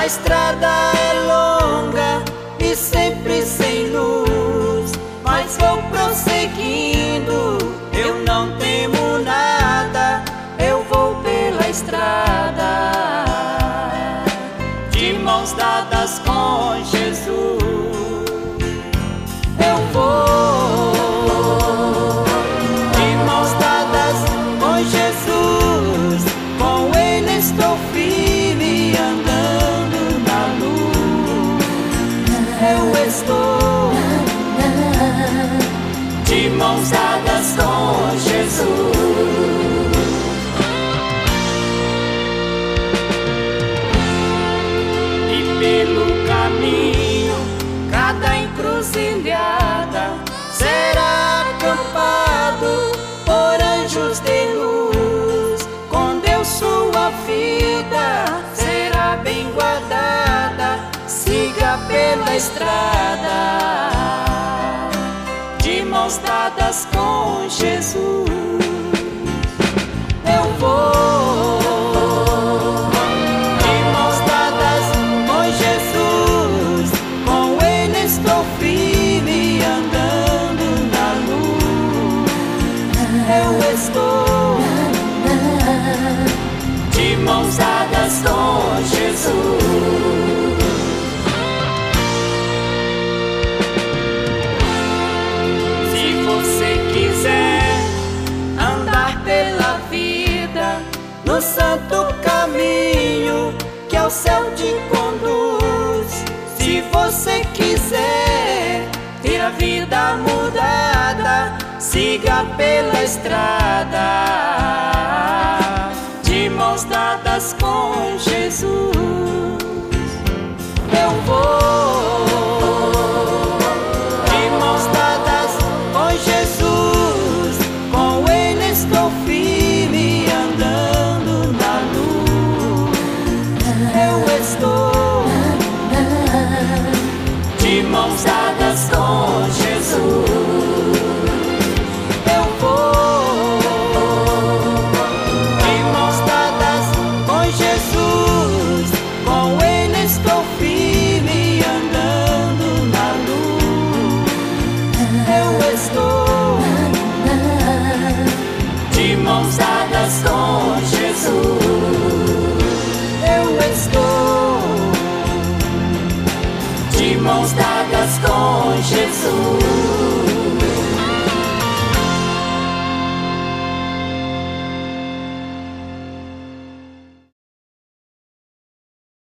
A estrada é longa e sempre sem luz, mas vou prosseguindo, eu não temo nada, eu vou pela estrada, de mãos dadas com Jesus. Eu vou de mãos dadas com Jesus, com Ele estou firme andando na luz. Eu estou de mãos dadas com Jesus. E pelo caminho, cada encruzilhada será acampado por anjos de luz. Com Deus sua vida será bem guardada. Siga pela estrada, de mãos dadas com Jesus. Eu vou de mãos dadas com Jesus, com Ele estou firme andando na luz. Eu estou de mãos dadas com Jesus. No santo caminho que ao céu te conduz, se você quiser ter a vida mudada, siga pela estrada, de mãos dadas com Jesus. Eu vou de mãos dadas com Jesus, com Ele estou firme andando na luz. Eu estou de mãos dadas com Jesus. Eu vou de mãos dadas com Jesus, com Ele estou firme andando na luz. Eu estou de mãos dadas com Jesus. Eu estou de mãos dadas com Jesus.